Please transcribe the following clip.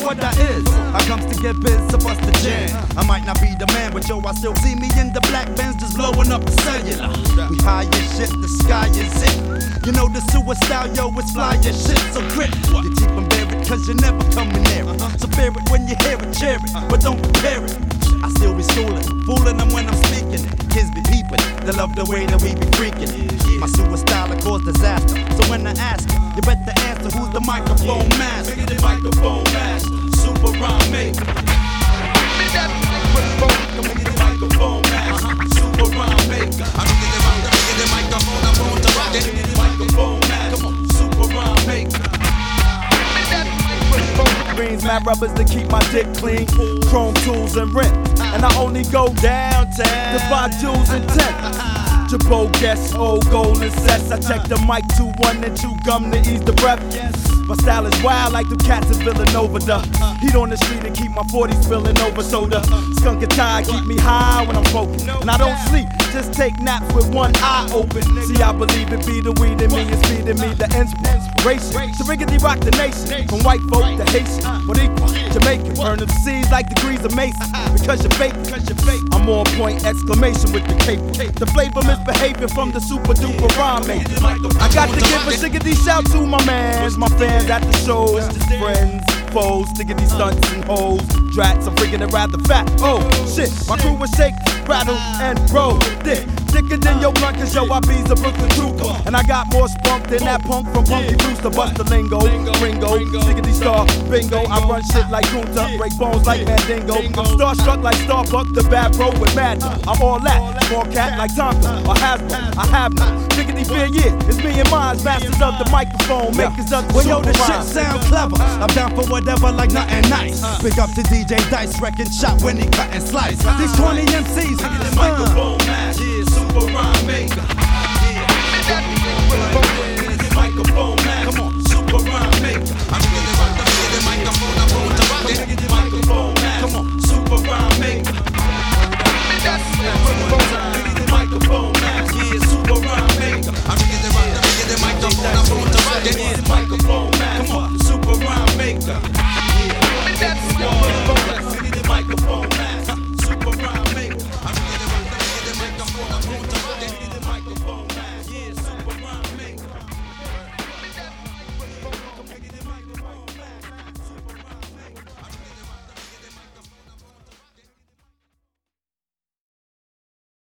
what that is. I comes to get biz, so bust the jam. I might not be the man, but yo, I still see me in the black Benz just blowing up the cellular. We high as shit, the sky is it. You know the suicide, yo, it's fly as shit, so grip. You keep them buried, cause you're never coming near it. So fear it when you hear it, cheer it, but don't compare it. I still be schooling, fooling them when I'm speaking it. Kids be peeping, they love the way that we be freaking it. My suicide will cause disaster, so when I ask you better answer who's the microphone master. The microphone master, super rhyme maker. The microphone master, super rhyme maker. The microphone master, super rhyme maker. Greens, mad rubbers to keep my dick clean. Chrome tools and rent. And I only go downtown to buy jewels and tent. Jabot guests, old golden sets. I check the mic 2-1 and chew gum to ease the breath. My style is wild like the cats in Villanova. The heat on the street and keep my 40s spilling over soda. Skunk and tie keep me high when I'm focused. And I don't sleep, just take naps with one eye open. See, I believe it be the weed in me is feeding me the inspiration to riggedy rock the nation. From white folk to Haitian, Boricua, Jamaican. Burn the seas like degrees of Mason. Because you're fake, I'm on point, exclamation with the cape. The flavor misbehaving from the super duper rhyme maker. I got to give a shiggity shout to my mans, my fans at the shows, friends, foes, stickity stunts and hoes, drats, I'm freaking it rather fat. Oh shit, my crew was shake, rattle, and roll. Thicker than your blunt, cause yo, I be's a Brooklyn trooper. And I got more spunk than that punk from Punky Brewster. Bust the lingo, Ringo, stickity star, bingo. I run shit like Kunta, break bones like Mandingo. I'm starstruck like Starbuck, the bad bro with Madden. I'm all that, small cat like Tonka or Hasbro. I have no stickity fear, yeah. It's me and mine, masters of the microphone, makers of the well, yo, the shit rhyme. sound clever. I'm down for whatever, like nothing nice. Big up to DJ Dice, wrecking shot when he cut and slice. These 20 MCs, The microphone master, super rhyme maker.